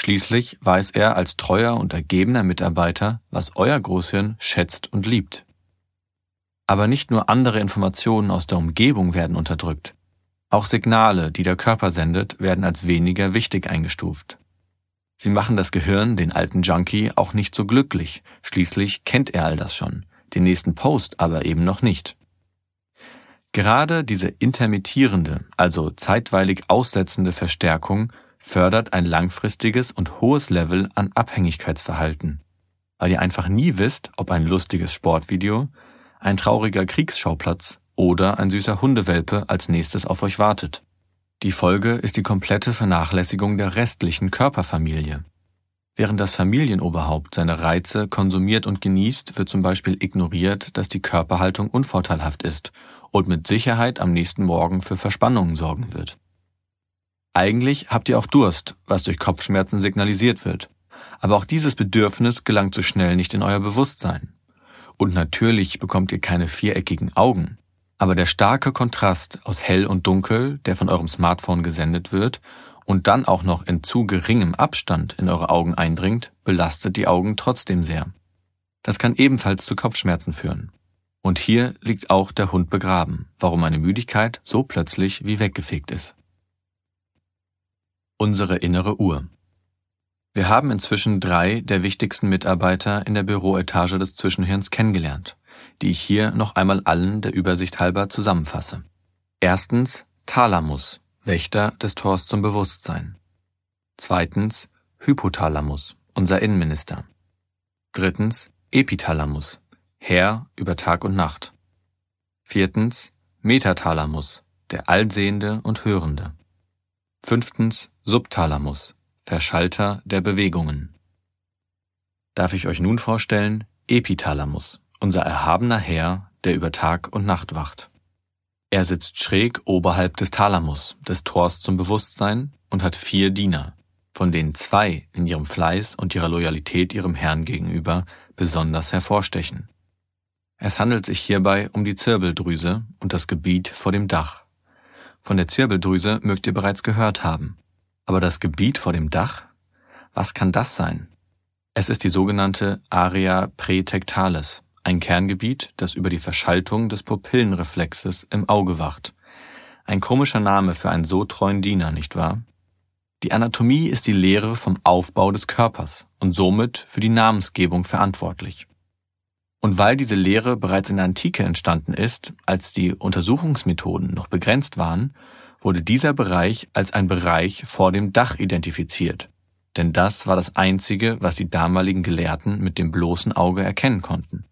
Schließlich weiß er als treuer und ergebener Mitarbeiter, was euer Großhirn schätzt und liebt. Aber nicht nur andere Informationen aus der Umgebung werden unterdrückt. Auch Signale, die der Körper sendet, werden als weniger wichtig eingestuft. Sie machen das Gehirn, den alten Junkie, auch nicht so glücklich. Schließlich kennt er all das schon, den nächsten Post aber eben noch nicht. Gerade diese intermittierende, also zeitweilig aussetzende Verstärkung fördert ein langfristiges und hohes Level an Abhängigkeitsverhalten, weil ihr einfach nie wisst, ob ein lustiges Sportvideo, ein trauriger Kriegsschauplatz oder ein süßer Hundewelpe als nächstes auf euch wartet. Die Folge ist die komplette Vernachlässigung der restlichen Körperfamilie. Während das Familienoberhaupt seine Reize konsumiert und genießt, wird zum Beispiel ignoriert, dass die Körperhaltung unvorteilhaft ist und mit Sicherheit am nächsten Morgen für Verspannungen sorgen wird. Eigentlich habt ihr auch Durst, was durch Kopfschmerzen signalisiert wird. Aber auch dieses Bedürfnis gelangt so schnell nicht in euer Bewusstsein. Und natürlich bekommt ihr keine viereckigen Augen. Aber der starke Kontrast aus hell und dunkel, der von eurem Smartphone gesendet wird und dann auch noch in zu geringem Abstand in eure Augen eindringt, belastet die Augen trotzdem sehr. Das kann ebenfalls zu Kopfschmerzen führen. Und hier liegt auch der Hund begraben, warum meine Müdigkeit so plötzlich wie weggefegt ist. Unsere innere Uhr. Wir haben inzwischen 3 der wichtigsten Mitarbeiter in der Büroetage des Zwischenhirns kennengelernt, die ich hier noch einmal allen der Übersicht halber zusammenfasse. Erstens Thalamus, Wächter des Tors zum Bewusstsein. Zweitens Hypothalamus, unser Innenminister. Drittens Epithalamus, Herr über Tag und Nacht. Viertens Metathalamus, der Allsehende und Hörende. Fünftens Subthalamus, Verschalter der Bewegungen. Darf ich euch nun vorstellen, Epithalamus, unser erhabener Herr, der über Tag und Nacht wacht. Er sitzt schräg oberhalb des Thalamus, des Tors zum Bewusstsein, und hat 4 Diener, von denen 2 in ihrem Fleiß und ihrer Loyalität ihrem Herrn gegenüber besonders hervorstechen. Es handelt sich hierbei um die Zirbeldrüse und das Gebiet vor dem Dach. Von der Zirbeldrüse mögt ihr bereits gehört haben. Aber das Gebiet vor dem Dach? Was kann das sein? Es ist die sogenannte Area praetectalis, ein Kerngebiet, das über die Verschaltung des Pupillenreflexes im Auge wacht. Ein komischer Name für einen so treuen Diener, nicht wahr? Die Anatomie ist die Lehre vom Aufbau des Körpers und somit für die Namensgebung verantwortlich. Und weil diese Lehre bereits in der Antike entstanden ist, als die Untersuchungsmethoden noch begrenzt waren, wurde dieser Bereich als ein Bereich vor dem Dach identifiziert. Denn das war das Einzige, was die damaligen Gelehrten mit dem bloßen Auge erkennen konnten.